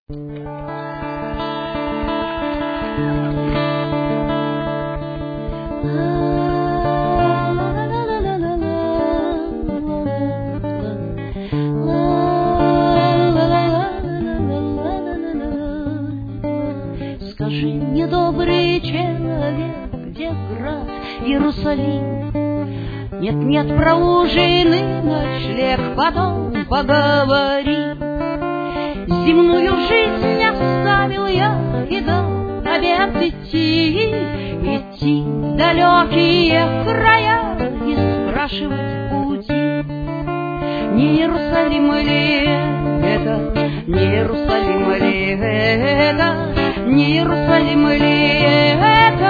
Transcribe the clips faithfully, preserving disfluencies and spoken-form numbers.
Скажи мне, добрый человек, где град Иерусалим? Нет-нет, про ужин и ночлег потом поговорим. Земную жизнь оставил я и дал обет идти, идти в далекие края и спрашивать пути. Не Иерусалим ли это, не Иерусалим ли это, не Иерусалим ли это,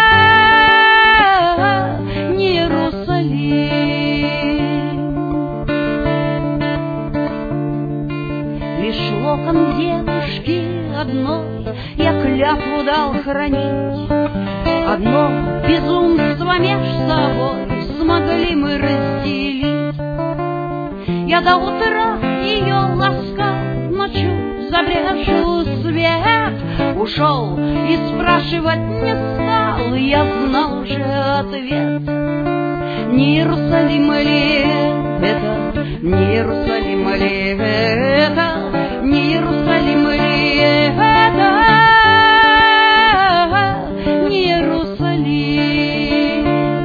не Иерусалим. Лишь локон девушки одной я клятву дал хранить. Одно безумство меж собой смогли мы разделить. Я до утра ее ласкал, ночью забрежил свет. Ушел и спрашивать не стал, я знал уже ответ. Не Иерусалим ли это, не Иерусалим ли это, не Иерусалим ли это, не Иерусалим.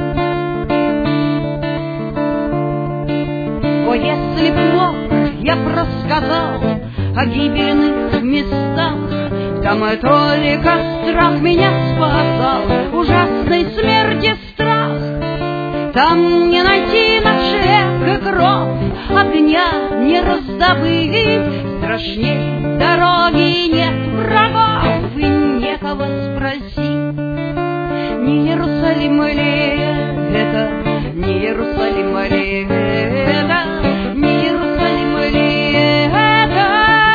О, если б мог, я б рассказал о гибельных местах. Там и только страх меня спасал, ужасной смерти страх. Там не найти ночлег и кров, огня не раздобыть. Страшней дороги нет врагов и некого спросить. Не Иерусалим ли это, не Иерусалим ли это, не Иерусалим ли это,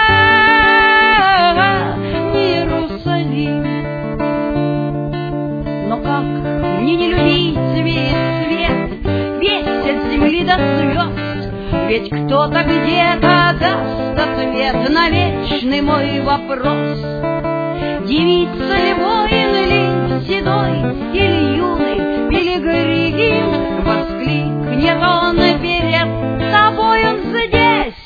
не Иерусалим. Но как мне не любить весь свет, весь от земли до звезд? Ведь кто-то где-то даст ответ на вечный мой вопрос. Девица ли, воин ли, седой или юный пилигрим, воскликнет он перед тобой, он здесь,